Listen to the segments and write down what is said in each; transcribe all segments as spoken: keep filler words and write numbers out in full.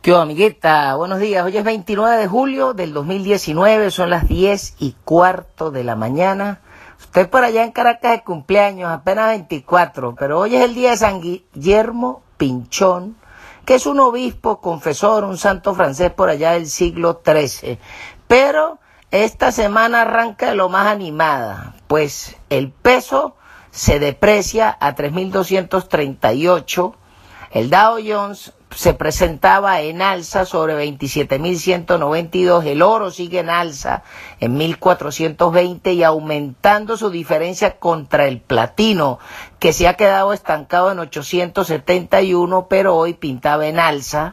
Yo, amiguita, buenos días. Hoy es veintinueve de julio del dos mil diecinueve, son las diez y cuarto de la mañana. Usted por allá en Caracas de cumpleaños, apenas veinticuatro, pero hoy es el día de San Guillermo Pinchón, que es un obispo, confesor, un santo francés por allá del siglo trece. Pero esta semana arranca de lo más animada, pues el peso se deprecia a tres mil doscientos treinta y ocho, el Dow Jones se presentaba en alza sobre veintisiete mil ciento noventa y dos, el oro sigue en alza en mil cuatrocientos veinte y aumentando su diferencia contra el platino, que se ha quedado estancado en ochocientos setenta y uno, pero hoy pintaba en alza.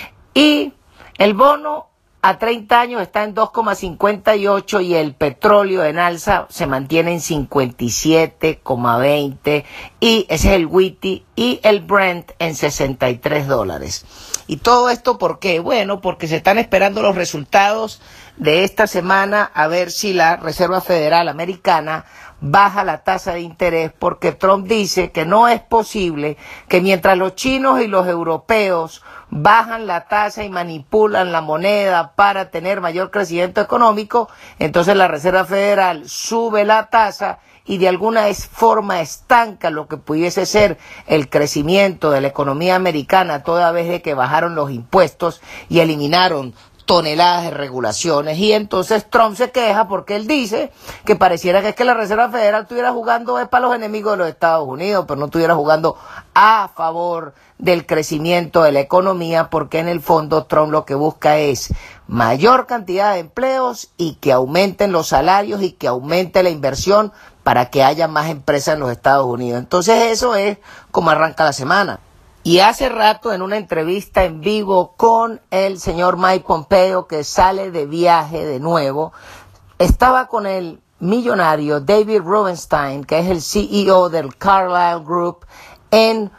Y el bono a treinta años está en dos coma cincuenta y ocho y el petróleo en alza se mantiene en cincuenta y siete coma veinte y ese es el Wheatie, y el Brent en sesenta y tres dólares. ¿Y todo esto por qué? Bueno, porque se están esperando los resultados de esta semana a ver si la Reserva Federal Americana baja la tasa de interés, porque Trump dice que no es posible que mientras los chinos y los europeos bajan la tasa y manipulan la moneda para tener mayor crecimiento económico, entonces la Reserva Federal sube la tasa y de alguna forma estanca lo que pudiese ser el crecimiento de la economía americana, toda vez de que bajaron los impuestos y eliminaron toneladas de regulaciones. Y entonces Trump se queja porque él dice que pareciera que es que la Reserva Federal estuviera jugando es para los enemigos de los Estados Unidos, pero no estuviera jugando a favor del crecimiento de la economía, porque en el fondo Trump lo que busca es mayor cantidad de empleos y que aumenten los salarios y que aumente la inversión para que haya más empresas en los Estados Unidos. Entonces eso es como arranca la semana. Y hace rato, en una entrevista en vivo con el señor Mike Pompeo, que sale de viaje de nuevo, estaba con el millonario David Rubenstein, que es el C E O del Carlyle Group, en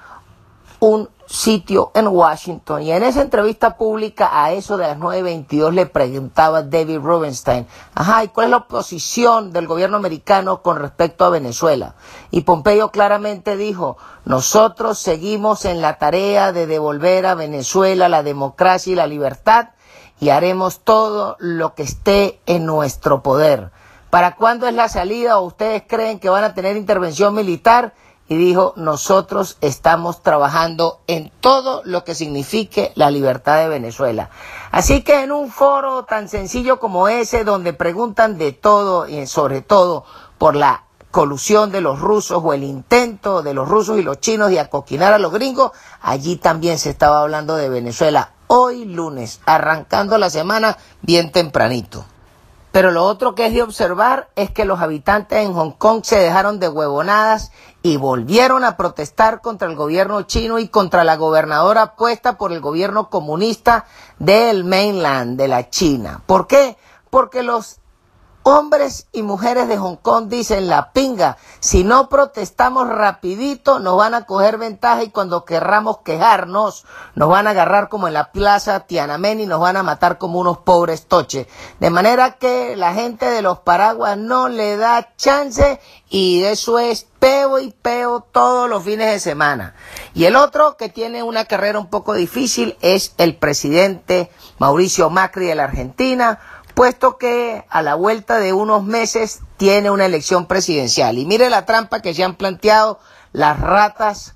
un sitio en Washington. Y en esa entrevista pública, a eso de las nueve veintidós, le preguntaba David Rubenstein, ajá, ¿y cuál es la posición del gobierno americano con respecto a Venezuela? Y Pompeo claramente dijo, nosotros seguimos en la tarea de devolver a Venezuela la democracia y la libertad y haremos todo lo que esté en nuestro poder. ¿Para cuándo es la salida o ustedes creen que van a tener intervención militar? Y dijo, nosotros estamos trabajando en todo lo que signifique la libertad de Venezuela. Así que en un foro tan sencillo como ese, donde preguntan de todo y sobre todo por la colusión de los rusos o el intento de los rusos y los chinos de acoquinar a los gringos, allí también se estaba hablando de Venezuela. Hoy lunes, arrancando la semana bien tempranito. Pero lo otro que es de observar es que los habitantes en Hong Kong se dejaron de huevonadas y volvieron a protestar contra el gobierno chino y contra la gobernadora puesta por el gobierno comunista del mainland, de la China. ¿Por qué? Porque los hombres y mujeres de Hong Kong dicen, la pinga, si no protestamos rapidito nos van a coger ventaja y cuando querramos quejarnos nos van a agarrar como en la plaza Tiananmen y nos van a matar como unos pobres toches. De manera que la gente de los paraguas no le da chance y eso es peo y peo todos los fines de semana. Y el otro que tiene una carrera un poco difícil es el presidente Mauricio Macri de la Argentina, puesto que a la vuelta de unos meses tiene una elección presidencial. Y mire la trampa que se han planteado las ratas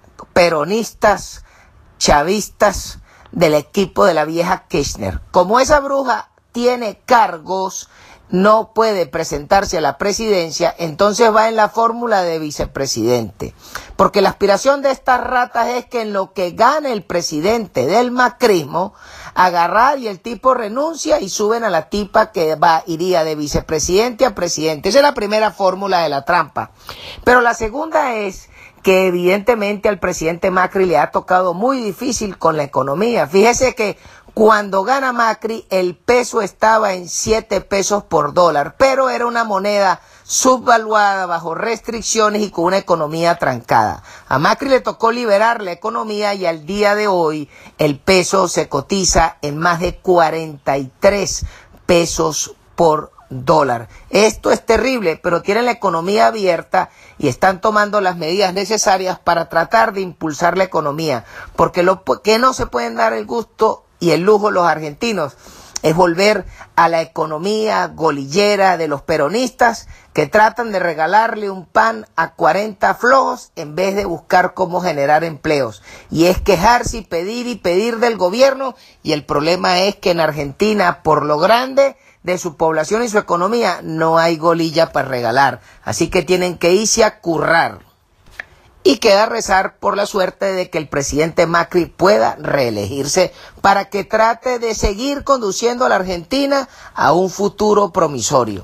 peronistas, chavistas del equipo de la vieja Kirchner. Como esa bruja tiene cargos, no puede presentarse a la presidencia, entonces va en la fórmula de vicepresidente. Porque la aspiración de estas ratas es que en lo que gane el presidente del macrismo, agarrar y el tipo renuncia y suben a la tipa que va, iría de vicepresidente a presidente. Esa es la primera fórmula de la trampa. Pero la segunda es que evidentemente al presidente Macri le ha tocado muy difícil con la economía. Fíjese que cuando gana Macri, el peso estaba en siete pesos por dólar, pero era una moneda subvaluada, bajo restricciones y con una economía trancada. A Macri le tocó liberar la economía y al día de hoy el peso se cotiza en más de cuarenta y tres pesos por dólar. Esto es terrible, pero tienen la economía abierta y están tomando las medidas necesarias para tratar de impulsar la economía, porque lo que no se pueden dar el gusto y el lujo los argentinos es volver a la economía golillera de los peronistas que tratan de regalarle un pan a cuarenta flojos en vez de buscar cómo generar empleos. Y es quejarse y pedir y pedir del gobierno, y el problema es que en Argentina, por lo grande de su población y su economía, no hay golilla para regalar. Así que tienen que irse a currar. Y queda rezar por la suerte de que el presidente Macri pueda reelegirse para que trate de seguir conduciendo a la Argentina a un futuro promisorio.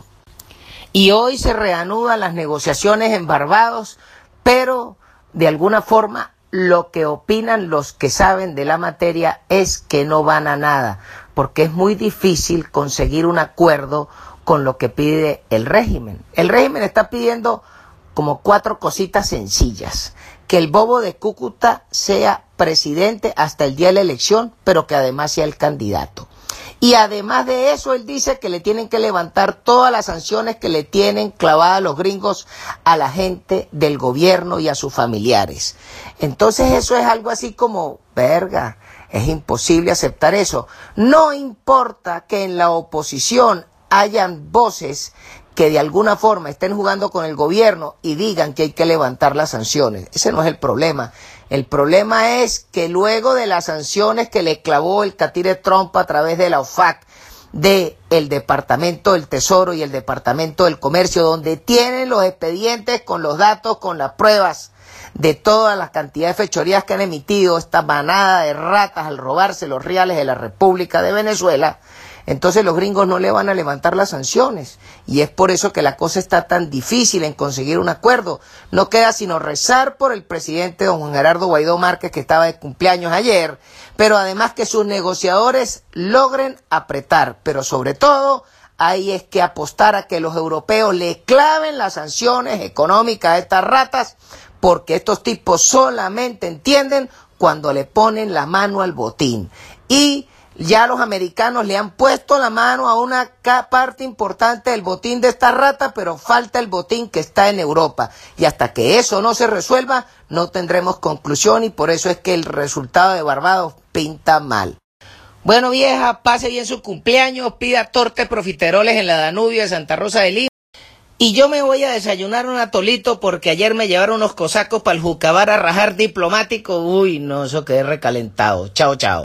Y hoy se reanudan las negociaciones en Barbados, pero de alguna forma lo que opinan los que saben de la materia es que no van a nada, porque es muy difícil conseguir un acuerdo con lo que pide el régimen. El régimen está pidiendo como cuatro cositas sencillas: que el bobo de Cúcuta sea presidente hasta el día de la elección, pero que además sea el candidato. Y además de eso, él dice que le tienen que levantar todas las sanciones que le tienen clavadas los gringos a la gente del gobierno y a sus familiares. Entonces eso es algo así como, verga, es imposible aceptar eso. No importa que en la oposición hayan voces que de alguna forma estén jugando con el gobierno y digan que hay que levantar las sanciones. Ese no es el problema. El problema es que luego de las sanciones que le clavó el catire Trump a través de la O F A C, de el Departamento del Tesoro y el Departamento del Comercio, donde tienen los expedientes con los datos, con las pruebas de todas las cantidades de fechorías que han emitido esta manada de ratas al robarse los reales de la República de Venezuela, entonces los gringos no le van a levantar las sanciones. Y es por eso que la cosa está tan difícil en conseguir un acuerdo. No queda sino rezar por el presidente don Juan Gerardo Guaidó Márquez, que estaba de cumpleaños ayer, pero además que sus negociadores logren apretar. Pero sobre todo, ahí es que apostar a que los europeos le claven las sanciones económicas a estas ratas, porque estos tipos solamente entienden cuando le ponen la mano al botín. Y ya los americanos le han puesto la mano a una parte importante del botín de esta rata, pero falta el botín que está en Europa. Y hasta que eso no se resuelva, no tendremos conclusión, y por eso es que el resultado de Barbados pinta mal. Bueno, vieja, pase bien su cumpleaños, pida tortes profiteroles en la Danubio de Santa Rosa de Lima. Y yo me voy a desayunar un atolito porque ayer me llevaron unos cosacos para el Jucabar a rajar diplomático. Uy, no, eso quedé recalentado. Chao, chao.